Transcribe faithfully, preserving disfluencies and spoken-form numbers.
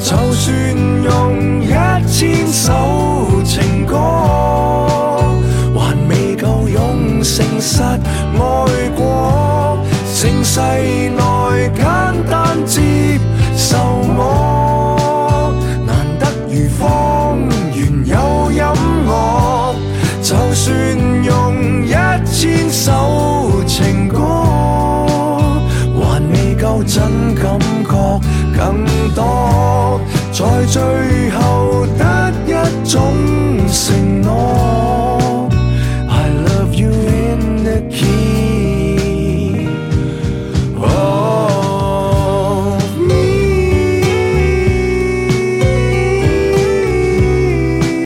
就算用一千首情歌，還未夠用誠實愛過，盛世